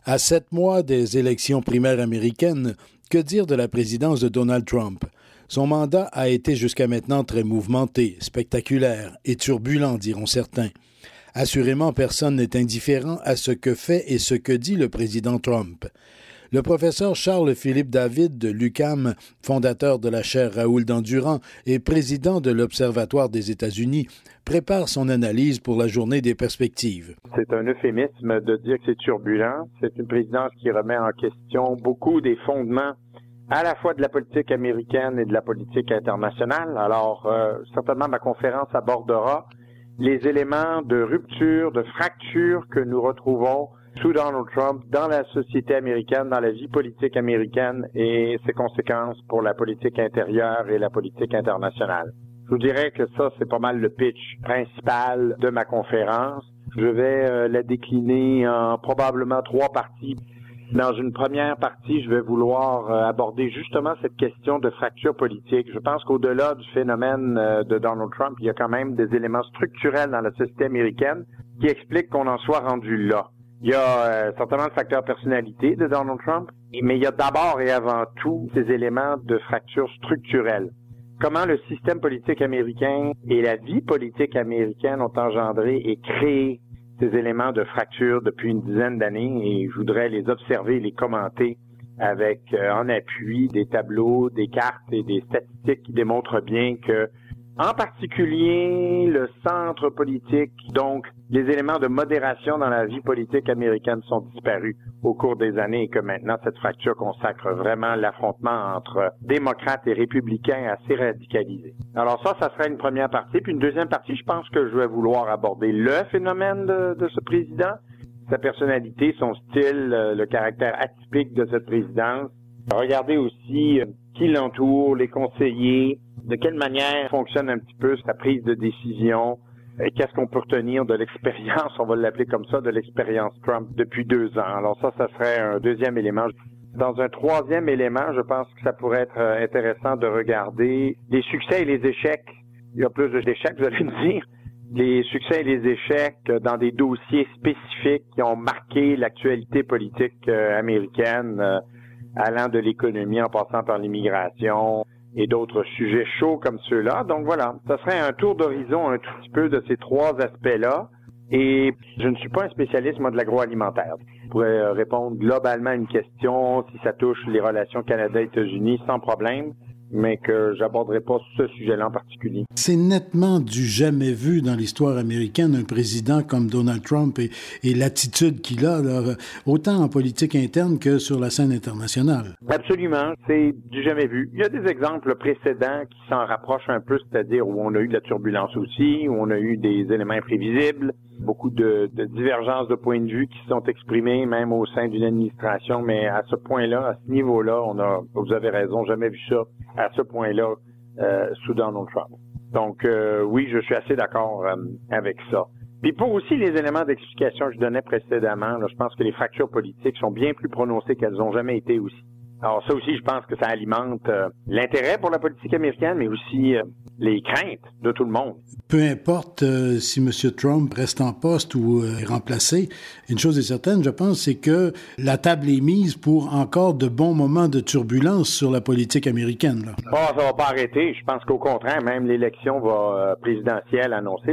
À 7 mois des élections primaires américaines, que dire de la présidence de Donald Trump? Son mandat a été jusqu'à maintenant très mouvementé, spectaculaire et turbulent, diront certains. Assurément, personne n'est indifférent à ce que fait et ce que dit le président Trump. Le professeur Charles-Philippe David de l'UQAM, fondateur de la chaire Raoul Dandurand et président de l'Observatoire des États-Unis, prépare son analyse pour la journée des perspectives. C'est un euphémisme de dire que c'est turbulent. C'est une présidence qui remet en question beaucoup des fondements à la fois de la politique américaine et de la politique internationale. Alors, certainement, ma conférence abordera les éléments de rupture, de fracture que nous retrouvons sous Donald Trump dans la société américaine, dans la vie politique américaine et ses conséquences pour la politique intérieure et la politique internationale. Je vous dirais que ça, c'est pas mal le pitch principal de ma conférence. Je vais la décliner en probablement 3 parties. Dans une première partie, je vais vouloir aborder justement cette question de fracture politique. Je pense qu'au-delà du phénomène de Donald Trump, il y a quand même des éléments structurels dans la société américaine qui expliquent qu'on en soit rendu là. Il y a certainement le facteur personnalité de Donald Trump, mais il y a d'abord et avant tout ces éléments de fracture structurelle. Comment le système politique américain et la vie politique américaine ont engendré et créé ces éléments de fracture depuis une dizaine d'années, et je voudrais les observer, les commenter avec en appui des tableaux, des cartes et des statistiques qui démontrent bien que, en particulier, le centre politique, donc les éléments de modération dans la vie politique américaine sont disparus au cours des années et que maintenant cette fracture consacre vraiment l'affrontement entre démocrates et républicains assez radicalisés. Alors ça sera une première partie. Puis une deuxième partie, je pense que je vais vouloir aborder le phénomène de ce président, sa personnalité, son style, le caractère atypique de cette présidence. Regardez aussi qui l'entoure, les conseillers, de quelle manière fonctionne un petit peu sa prise de décision, et qu'est-ce qu'on peut retenir de l'expérience, on va l'appeler comme ça, de l'expérience Trump depuis 2 ans. Alors ça serait un deuxième élément. Dans un troisième élément, je pense que ça pourrait être intéressant de regarder les succès et les échecs. Il y a plus d'échecs, vous allez me dire. Les succès et les échecs dans des dossiers spécifiques qui ont marqué l'actualité politique américaine, allant de l'économie en passant par l'immigration et d'autres sujets chauds comme ceux-là. Donc voilà, ça serait un tour d'horizon un tout petit peu de ces 3 aspects-là. Et je ne suis pas un spécialiste, moi, de l'agroalimentaire. Je pourrais répondre globalement à une question si ça touche les relations Canada-États-Unis sans problème, mais que j'aborderai pas ce sujet-là en particulier. C'est nettement du jamais vu dans l'histoire américaine, un président comme Donald Trump et l'attitude qu'il a, là, autant en politique interne que sur la scène internationale. Absolument, c'est du jamais vu. Il y a des exemples précédents qui s'en rapprochent un peu, c'est-à-dire où on a eu de la turbulence aussi, où on a eu des éléments imprévisibles, beaucoup de divergences de points de vue qui sont exprimées même au sein d'une administration, mais à ce point-là, à ce niveau-là, vous avez raison, jamais vu ça à ce point-là sous Donald Trump. Donc oui, je suis assez d'accord avec ça. Puis pour aussi les éléments d'explication que je donnais précédemment, là, je pense que les fractures politiques sont bien plus prononcées qu'elles n'ont jamais été aussi. Alors ça aussi, je pense que ça alimente l'intérêt pour la politique américaine, mais aussi les craintes de tout le monde. Peu importe si M. Trump reste en poste ou est remplacé, une chose est certaine, je pense, c'est que la table est mise pour encore de bons moments de turbulence sur la politique américaine. Là. Oh, ça va pas arrêter. Je pense qu'au contraire, même l'élection présidentielle annoncée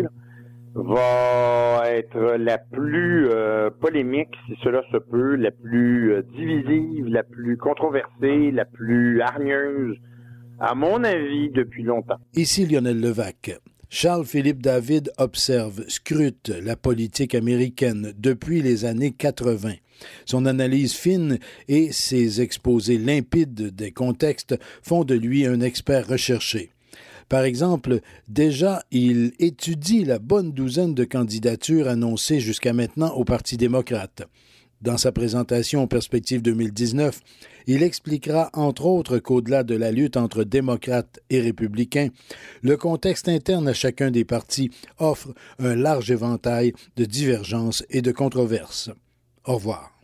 va être la plus polémique, si cela se peut, la plus divisive, la plus controversée, la plus hargneuse, à mon avis, depuis longtemps. Ici Lionel Levac. Charles-Philippe David observe, scrute la politique américaine depuis les années 80. Son analyse fine et ses exposés limpides des contextes font de lui un expert recherché. Par exemple, déjà, il étudie la bonne douzaine de candidatures annoncées jusqu'à maintenant au Parti démocrate. Dans sa présentation en Perspective 2019, il expliquera entre autres qu'au-delà de la lutte entre démocrates et républicains, le contexte interne à chacun des partis offre un large éventail de divergences et de controverses. Au revoir.